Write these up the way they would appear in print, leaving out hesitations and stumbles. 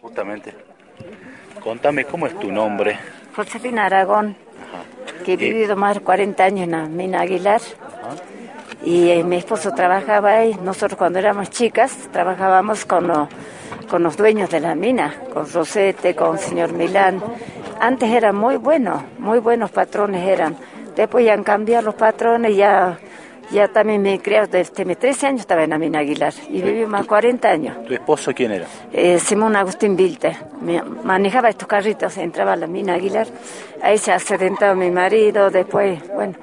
Justamente. Contame, ¿cómo es tu nombre? Josefina Aragón, que he vivido más de 40 años en la mina Aguilar. Ajá. Y mi esposo trabajaba ahí. Nosotros cuando éramos chicas trabajábamos con los dueños de la mina, con Rosete, con señor Milán. Antes eran muy buenos patrones eran. Después ya han cambiado los patrones, ya también me he criado, desde mis 13 años estaba en la mina Aguilar y viví más 40 años. ¿Tu esposo quién era? Simón Agustín Vilte, manejaba estos carritos, entraba a la mina Aguilar, ahí se ha accidentado mi marido, después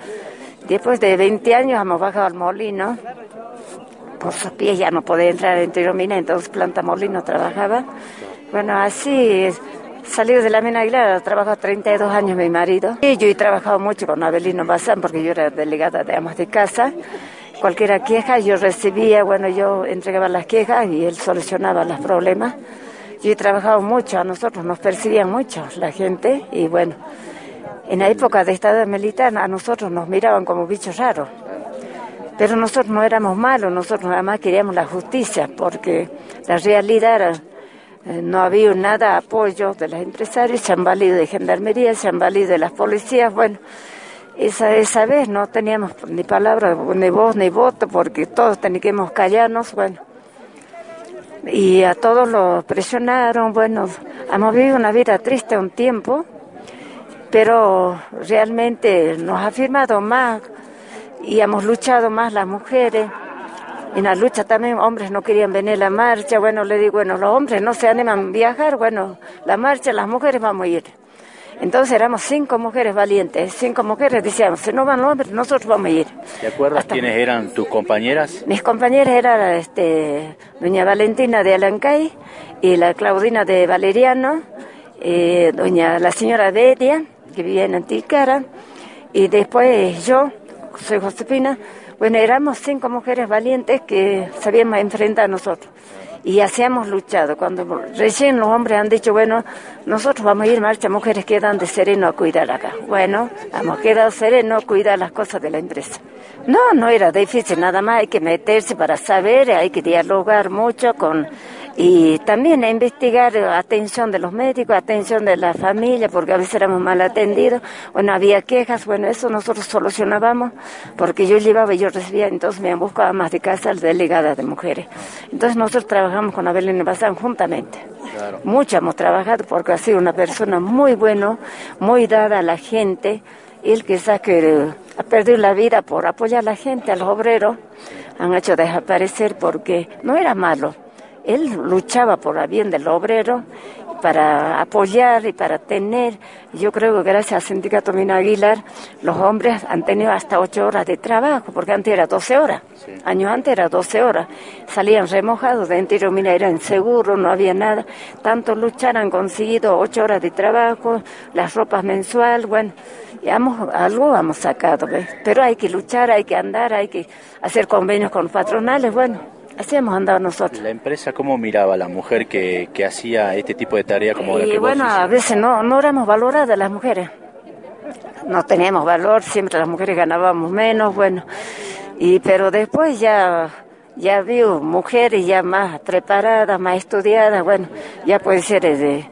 de 20 años hemos bajado al molino, por sus pies ya no podía entrar dentro de la mina, entonces planta molino trabajaba. Bueno, así salido de la mina Aguilar, ha trabajado 32 años mi marido. Y yo he trabajado mucho con Abelino Bazán porque yo era delegada de amas de casa. Cualquier queja yo recibía, yo entregaba las quejas y él solucionaba los problemas. Yo he trabajado mucho, a nosotros nos perseguían mucho la gente y en la época de Estado militar a nosotros nos miraban como bichos raros. Pero nosotros no éramos malos, nosotros nada más queríamos la justicia porque la realidad era... No había nada apoyo de los empresarios, se han valido de gendarmería, se han valido de las policías. Esa vez no teníamos ni palabra, ni voz, ni voto, porque todos teníamos que callarnos, Y a todos los presionaron, hemos vivido una vida triste un tiempo, pero realmente nos ha firmado más y hemos luchado más las mujeres. En la lucha también hombres no querían venir a la marcha, le digo, los hombres no se animan a viajar, la marcha, las mujeres vamos a ir. Entonces éramos 5 mujeres valientes, 5 mujeres decíamos, si no van los hombres, nosotros vamos a ir. ¿Te acuerdas quiénes eran tus compañeras? Mis compañeras eran doña Valentina de Alancay y la Claudina de Valeriano, la señora Bedia, que vivía en Anticara, y después yo, soy Josefina. Éramos 5 mujeres valientes que sabíamos enfrentar a nosotros. Y así hemos luchado. Cuando recién los hombres han dicho, nosotros vamos a ir a marcha, mujeres quedan de sereno a cuidar acá. Hemos quedado serenos a cuidar las cosas de la empresa. No era difícil, nada más hay que meterse para saber, hay que dialogar mucho y también investigar, atención de los médicos, atención de la familia, porque a veces éramos mal atendidos, había quejas, eso nosotros solucionábamos, porque yo recibía, entonces me buscaba más de casa delegada de mujeres. Entonces nosotros trabajamos con Abelino Bazán juntamente. Claro. Mucho hemos trabajado porque ha sido una persona muy buena, muy dada a la gente. Él quizás que ha perdido la vida por apoyar a la gente, a los obreros, han hecho desaparecer porque no era malo. Él luchaba por el bien del obrero, para apoyar y para tener. Yo creo que gracias al sindicato Mina Aguilar, los hombres han tenido hasta 8 horas de trabajo, porque antes era 12 horas. Sí. Años antes era 12 horas. Salían remojados, dentro de Mina era inseguro, no había nada. Tanto luchar, han conseguido 8 horas de trabajo, las ropas mensual, algo hemos sacado, pero hay que luchar, hay que andar, hay que hacer convenios con patronales, así hemos andado nosotros. ¿La empresa cómo miraba a la mujer que hacía este tipo de tarea como la que vos hiciste? A veces no éramos valoradas las mujeres. No teníamos valor, siempre las mujeres ganábamos menos, pero después ya vi mujeres ya más preparadas, más estudiadas, ya puede ser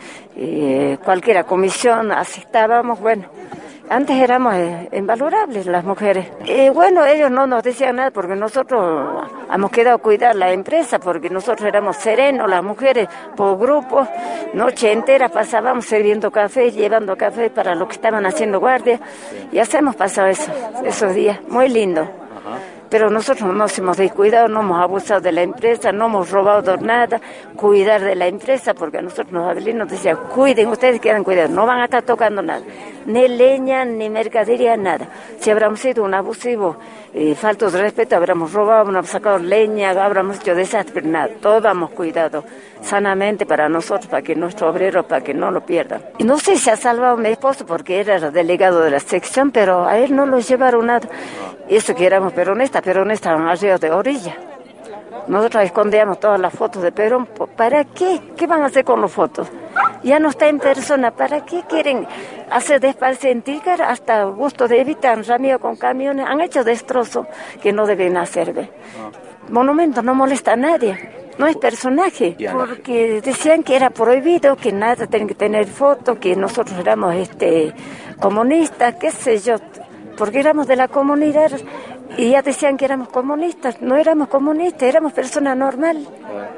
de cualquier comisión, aceptábamos, Antes éramos invalorables las mujeres. Ellos no nos decían nada porque nosotros hemos quedado a cuidar la empresa, porque nosotros éramos serenos, las mujeres por grupos, noche entera pasábamos sirviendo café, llevando café para los que estaban haciendo guardia, y así hemos pasado esos días, muy lindo. Pero nosotros no nos hemos descuidado, no hemos abusado de la empresa, no hemos robado nada, cuidar de la empresa, porque a nosotros nos decían, cuiden, ustedes quedan cuidados, no van a estar tocando nada, ni leña, ni mercadería, nada. Si habríamos sido un abusivo, falto de respeto, habríamos robado, habríamos sacado leña, habríamos hecho desastre, pero nada, todo hemos cuidado sanamente para nosotros, para que nuestro obrero, para que no lo pierdan. Y no sé si ha salvado a mi esposo porque era el delegado de la sección, pero a él no lo llevaron nada. Eso que éramos peronistas arriba de orilla. Nosotros escondíamos todas las fotos de Perón. ¿Para qué? ¿Qué van a hacer con las fotos? Ya no está en persona. ¿Para qué quieren hacer despacio en Tícar? Hasta Augusto de Evita han ramido con camiones. Han hecho destrozos que no deben hacer. Monumento no molesta a nadie. No es personaje, porque decían que era prohibido, que nada tenía que tener foto, que nosotros éramos comunistas, qué sé yo, porque éramos de la comunidad y ya decían que éramos comunistas. No éramos comunistas, éramos personas normales.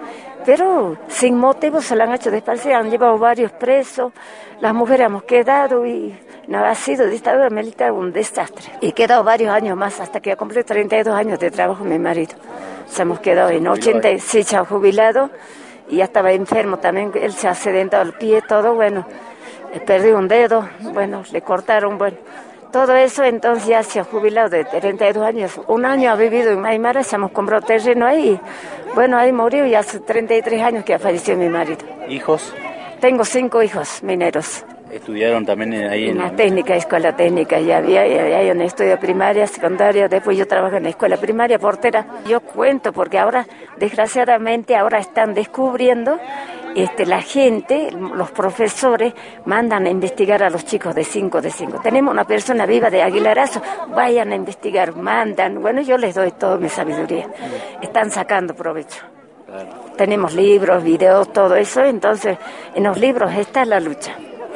Pero sin motivo se la han hecho desaparecer, han llevado varios presos, las mujeres hemos quedado y no, ha sido dictadura militar un desastre. Y he quedado varios años más, hasta que cumplí 32 años de trabajo mi marido. Se hemos quedado en 80, sí, se ha jubilado y ya estaba enfermo también, él se ha accidentado el pie, todo, bueno, perdí un dedo, bueno, le cortaron, bueno. Todo eso, entonces ya se ha jubilado de 32 años. Un año ha vivido en Aymara, se hemos comprado terreno ahí. Bueno, ahí murió y hace 33 años que falleció mi marido. ¿Hijos? Tengo 5 hijos mineros. ¿Estudiaron también ahí en la técnica, escuela técnica? Ya había un estudio primaria, secundaria, después yo trabajo en la escuela primaria, portera. Yo cuento porque ahora, desgraciadamente, ahora están descubriendo, la gente, los profesores, mandan a investigar a los chicos de 5. Tenemos una persona viva de Aguilarazo, vayan a investigar, mandan. Bueno, yo les doy toda mi sabiduría. Están sacando provecho. Claro. Tenemos libros, videos, todo eso, entonces en los libros está la lucha.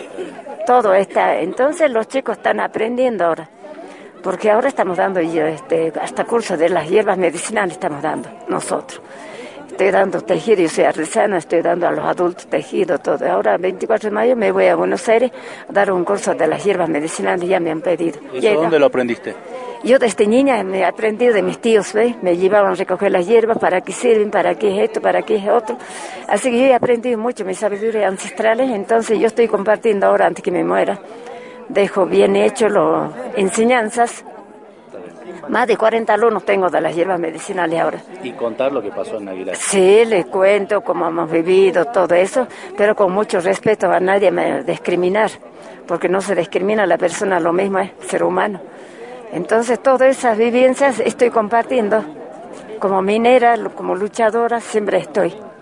Todo está, entonces los chicos están aprendiendo ahora, porque ahora estamos dando hasta cursos de las hierbas medicinales estamos dando nosotros. Estoy dando tejido, yo soy artesana, estoy dando a los adultos tejido, todo. Ahora, el 24 de mayo, me voy a Buenos Aires a dar un curso de las hierbas medicinales, ya me han pedido. ¿Eso dónde lo aprendiste? Yo desde niña me he aprendido de mis tíos, ¿ves? Me llevaban a recoger las hierbas, para qué sirven, para qué es esto, para qué es otro. Así que yo he aprendido mucho mis sabidurías ancestrales, entonces yo estoy compartiendo ahora, antes que me muera. Dejo bien hecho las enseñanzas. Más de 40 alumnos tengo de las hierbas medicinales ahora. ¿Y contar lo que pasó en Aguilar? Sí, les cuento cómo hemos vivido, todo eso, pero con mucho respeto, a nadie me discriminar, porque no se discrimina a la persona, lo mismo es ser humano. Entonces, todas esas vivencias estoy compartiendo. Como minera, como luchadora, siempre estoy.